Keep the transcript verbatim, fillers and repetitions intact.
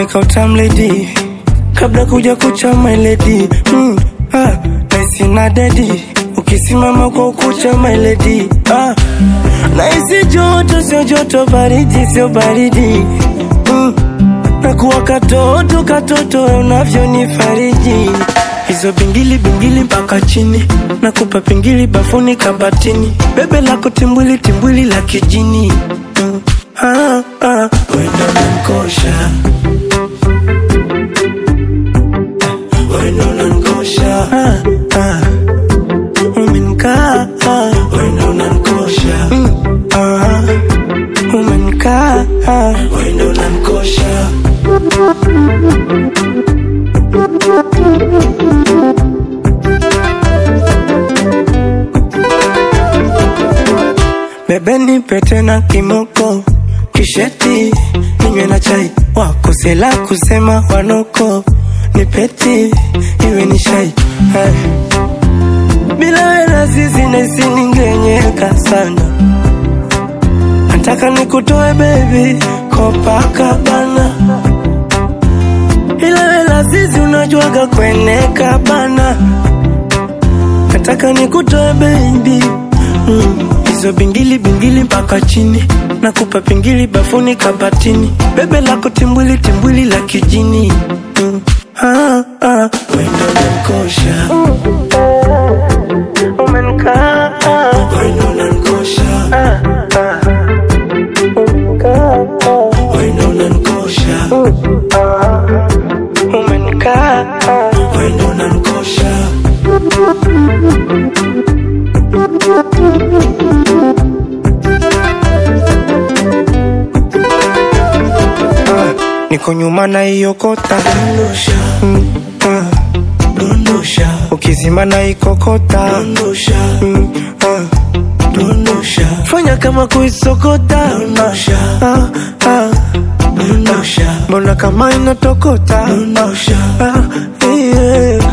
Umefika utamu lady, kabla kuja kucha my lady. mm, ah, Naisi na daddy, ukisimama kwa ukucha my lady. ah, Naisi joto sio joto, baridi sio baridi. mm, Nakuwa katoto katoto unavyo nifariji. Hizo bingili bingili mpaka chini, nakupa pingili bafuni kabatini. Bebe lako timbwili timbwili la kijini. mm. ah, ah. Wendo nankosha, wendo nankosha. ah, ah. Umenkaa, wendo nankosha. mm. ah. Umenkaa, wendo nankosha. Bebe nipe tena kimoko, kisheti ninywe na chai. Wako sela kusema wanoko, nipeti iwe ni shai. hey. Bila wena sisi naisi ningenyeka sana. Nataka nikutoe baby Copacabana, ila wela sisi unajuaga kweneka bana. Nataka nikutoe baby. mm. Hizo bingili bingili mpaka chini, nakupa pingili bafuni kabatini. Bebe lako timbwili timbwili la kijini. mm. ah, ah. Wendo nankosha, umenkaa, wendo nankosha. ah, ah. Umenkaa, wendo nankosha. ah. Umenkaa, wendo nankosha. Niko nyuma na iyo kota, dondosha. mm, ah. Dondosha. Ukizima na ikokota, dondosha. mm, ah. Dondosha. Fanya kama kuisokota, dondosha. ah, ah. Dondosha. Mbona kama inatokota, dondosha. ah, yeah.